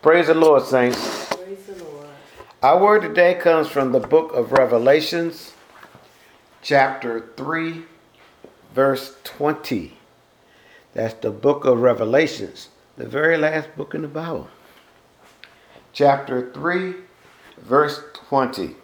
Praise the Lord, saints. Praise the Lord. Our word today comes from the book of Revelations, chapter 3, verse 20. That's the book of Revelations, the very last book in the Bible. Chapter 3, verse 20.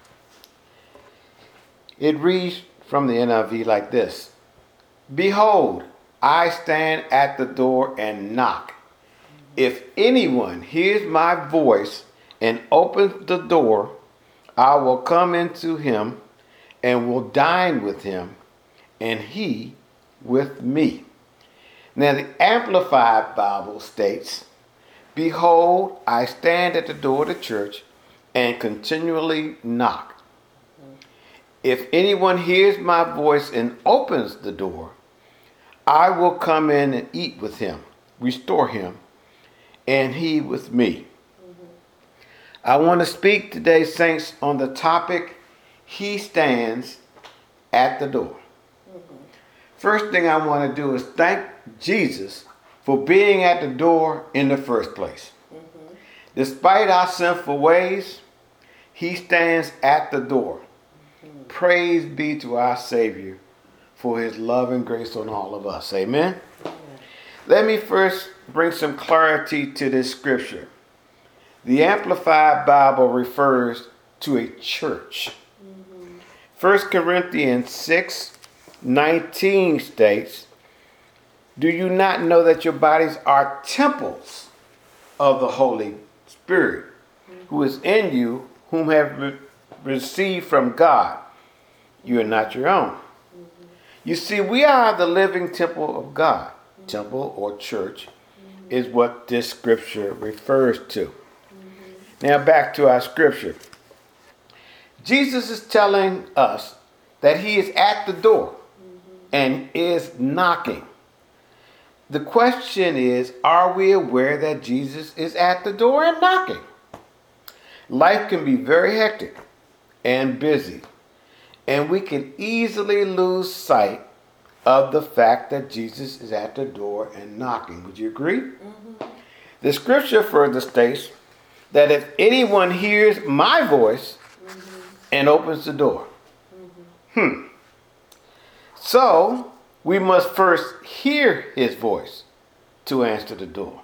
It reads from the NIV like this. Behold, I stand at the door and knock. If anyone hears my voice and opens the door, I will come into him and will dine with him, and he with me. Now the Amplified Bible states, behold, I stand at the door of the church and continually knock. If anyone hears my voice and opens the door, I will come in and eat with him, restore him, and he with me. I want to speak today, saints, on the topic, he stands at the door. First thing I want to do is thank Jesus for being at the door in the first place. Despite our sinful ways, he stands at the door. Praise be to our Savior for his love and grace on all of us. Amen. Let me first bring some clarity to this scripture. The Amplified Bible refers to a church. 1 Corinthians 6:19 states, do you not know that your bodies are temples of the Holy Spirit, who is in you, whom have received from God? You are not your own. You see, we are the living temple of God. Temple or church is what this scripture refers to. Now back to our scripture. Jesus is telling us that he is at the door and is knocking. The question is, are we aware that Jesus is at the door and knocking? Life can be very hectic and busy, and we can easily lose sight of the fact that Jesus is at the door and knocking. Would you agree? The scripture further states that if anyone hears my voice and opens the door. So we must first hear his voice to answer the door.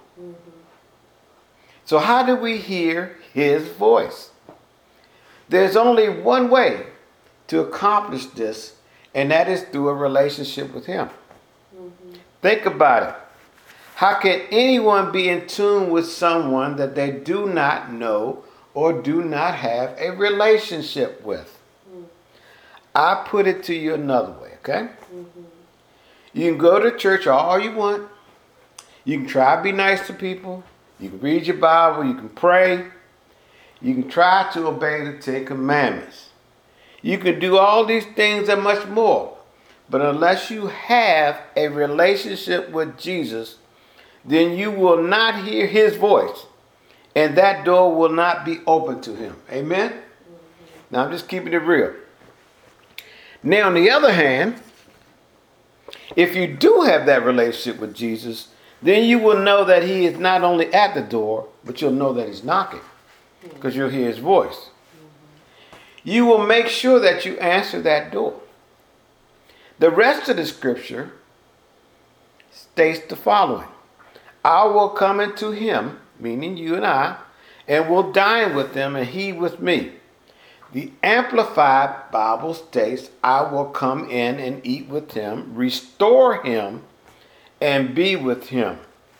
So how do we hear his voice? There's only one way to accomplish this, and that is through a relationship with him. Think about it. How can anyone be in tune with someone that they do not know or do not have a relationship with? I put it to you another way, okay? You can go to church all you want. You can try to be nice to people. You can read your Bible. You can pray. You can try to obey the Ten Commandments. You can do all these things and much more. But unless you have a relationship with Jesus, then you will not hear his voice. And that door will not be open to him. Amen? Now I'm just keeping it real. Now on the other hand, if you do have that relationship with Jesus, then you will know that he is not only at the door, but you'll know that he's knocking. Because you'll hear his voice. You will make sure that you answer that door. The rest of the scripture states the following. I will come into him, meaning you and I, and will dine with him and he with me. The Amplified Bible states, I will come in and eat with him, restore him, and be with him.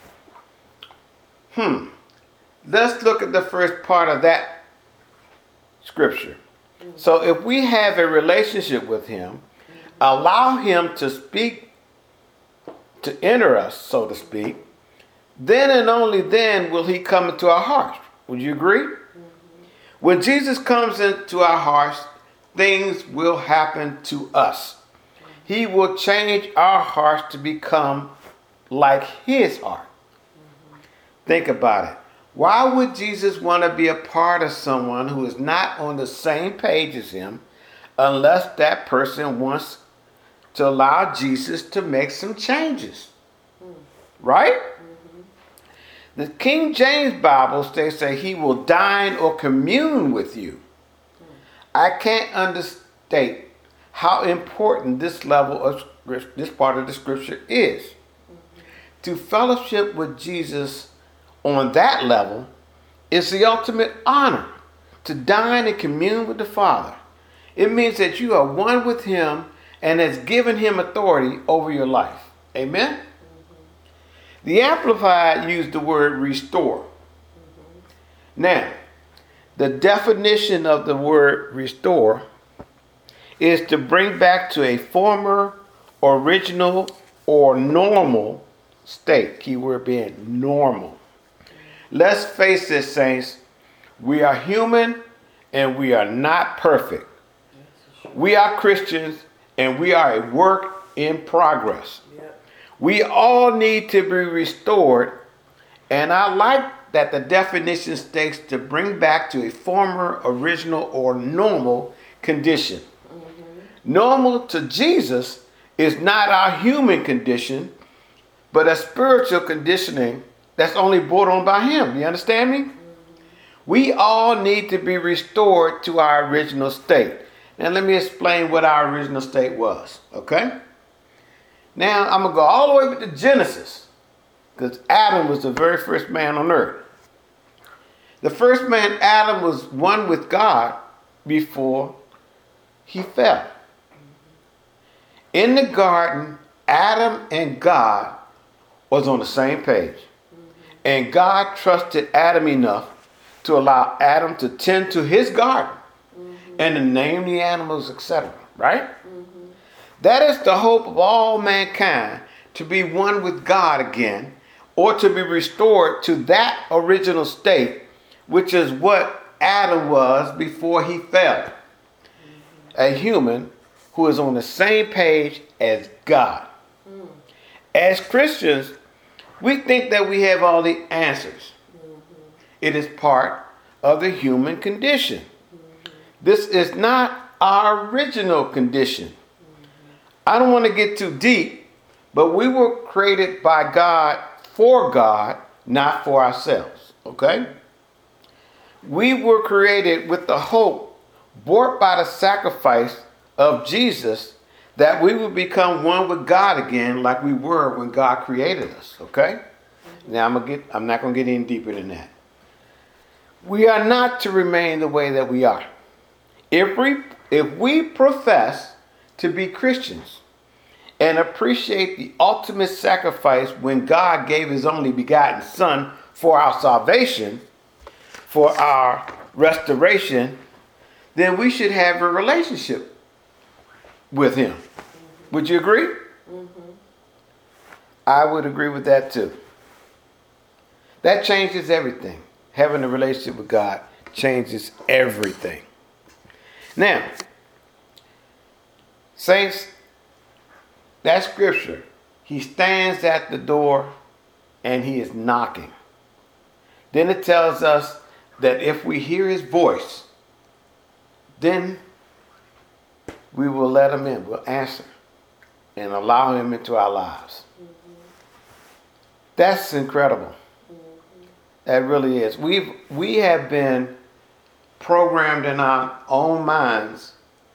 Let's look at the first part of that scripture. So if we have a relationship with him, allow him to speak, to enter us, so to speak, then and only then will he come into our hearts. Would you agree? When Jesus comes into our hearts, things will happen to us. He will change our hearts to become like his heart. Think about it. Why would Jesus want to be a part of someone who is not on the same page as him unless that person wants to allow Jesus to make some changes? Right? The King James Bible states that he will dine or commune with you. I can't understate how important this level of this part of the scripture is. To fellowship with Jesus on that level is the ultimate honor. To dine and commune with the Father. It means that you are one with him and has given him authority over your life. Amen? The Amplified used the word restore. Now, the definition of the word restore is to bring back to a former, original, or normal state. Keyword being normal. Let's face it, saints. We are human and we are not perfect. We are Christians and we are a work in progress. We all need to be restored, and I like that the definition states to bring back to a former, original, or normal condition. Normal to Jesus is not our human condition, but a spiritual conditioning that's only brought on by him. You understand me? We all need to be restored to our original state. Now let me explain what our original state was, okay? Now I'm going to go all the way to Genesis, because Adam was the very first man on earth. The first man, Adam, was one with God before he fell. In the garden, Adam and God was on the same page. And God trusted Adam enough to allow Adam to tend to his garden and to name the animals, etc. Right? That is the hope of all mankind, to be one with God again, or to be restored to that original state, which is what Adam was before he fell. A human who is on the same page as God. As Christians, we think that we have all the answers. It is part of the human condition. This is not our original condition. I don't want to get too deep, but we were created by God for God, not for ourselves. Okay? We were created with the hope brought by the sacrifice of Jesus that we would become one with God again, like we were when God created us. Okay? Now I'm not going to get any deeper than that. We are not to remain the way that we are. If we profess to be Christians and appreciate the ultimate sacrifice when God gave his only begotten Son for our salvation, for our restoration, then we should have a relationship with him. Would you agree? I would agree with that too. That changes everything. Having a relationship with God changes everything. Now, saints, that scripture, he stands at the door and he is knocking. Then it tells us that if we hear his voice, then we will let him in. We'll answer and allow him into our lives. That's incredible. That really is. We have been programmed in our own minds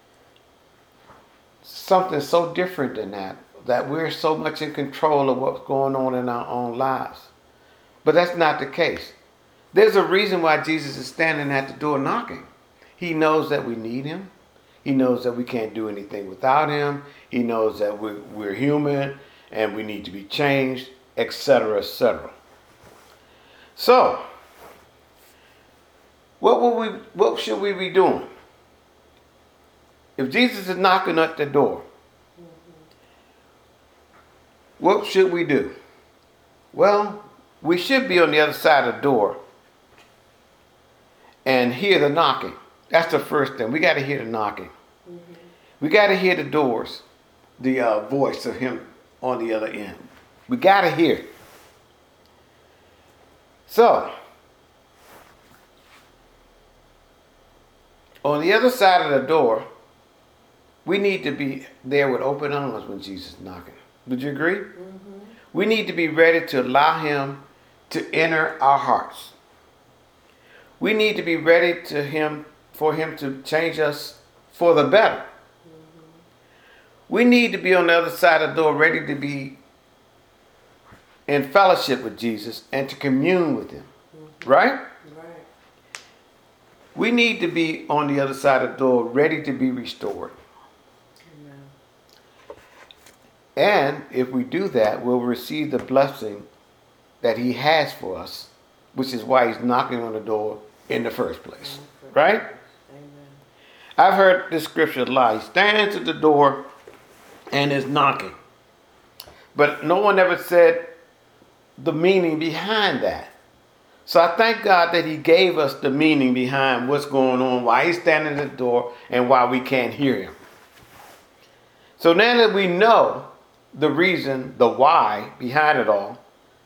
something so different than that we're so much in control of what's going on in our own lives. But that's not the case. There's a reason why Jesus is standing at the door knocking. He knows that we need him. He knows that we can't do anything without him. He knows that we're human and we need to be changed, etc., etc. So, what should we be doing? If Jesus is knocking at the door, what should we do? Well, we should be on the other side of the door and hear the knocking. That's the first thing. We got to hear the knocking. We got to hear the doors, the voice of him on the other end. We got to hear it. So, on the other side of the door, we need to be there with open arms when Jesus is knocking. Would you agree? We need to be ready to allow him to enter our hearts. We need to be ready for him to change us for the better. We need to be on the other side of the door, ready to be in fellowship with Jesus and to commune with him. Right? We need to be on the other side of the door, ready to be restored. Amen. And if we do that, we'll receive the blessing that he has for us, which is why he's knocking on the door in the first place. Right? Amen. I've heard this scripture a lot. He stands at the door and is knocking. But no one ever said the meaning behind that. So I thank God that he gave us the meaning behind what's going on, why he's standing at the door, and why we can't hear him. So now that we know the reason, the why behind it all,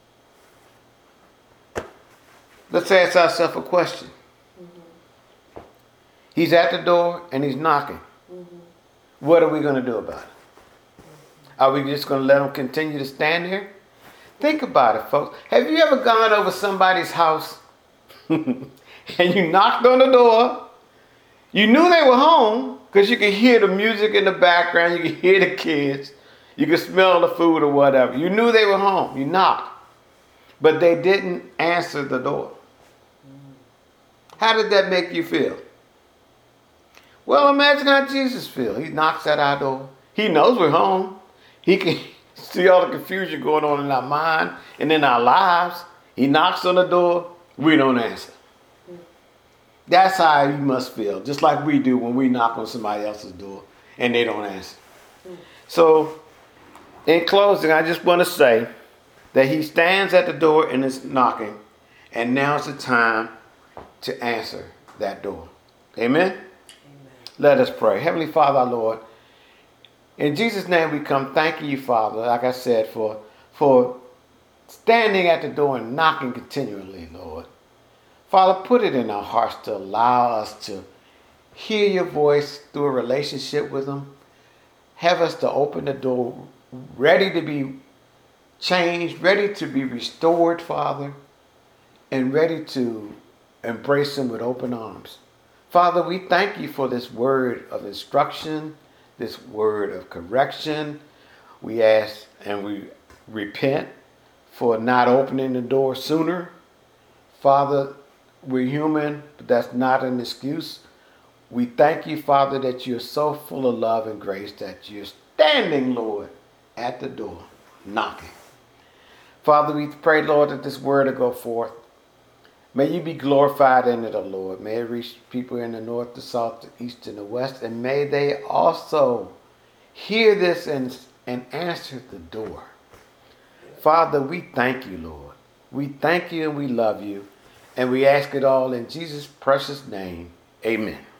let's ask ourselves a question. Mm-hmm. He's at the door and he's knocking. Mm-hmm. What are we going to do about it? Mm-hmm. Are we just going to let him continue to stand here? Think about it, folks. Have you ever gone over somebody's house and you knocked on the door? You knew they were home because you could hear the music in the background. You could hear the kids. You could smell the food or whatever. You knew they were home. You knocked. But they didn't answer the door. How did that make you feel? Well, imagine how Jesus feels. He knocks at our door. He knows we're home. He can see all the confusion going on in our mind and in our lives. He knocks on the door. We don't answer. That's how you must feel, just like we do when we knock on somebody else's door and they don't answer. So, in closing, I just want to say that he stands at the door and is knocking, and now's the time to answer that door. Amen? Amen. Let us pray. Heavenly Father, our Lord, in Jesus' name we come thanking you, Father, like I said, for standing at the door and knocking continually, Lord. Father, put it in our hearts to allow us to hear your voice through a relationship with him. Have us to open the door, ready to be changed, ready to be restored, Father, and ready to embrace him with open arms. Father, we thank you for this word of instruction, this word of correction. We ask and we repent for not opening the door sooner. Father, we're human, but that's not an excuse. We thank you, Father, that you're so full of love and grace that you're standing, Lord, at the door, knocking. Father, we pray, Lord, that this word will go forth. May you be glorified in it, O Lord. May it reach people in the north, the south, the east, and the west. And may they also hear this and answer the door. Father, we thank you, Lord. We thank you and we love you. And we ask it all in Jesus' precious name. Amen.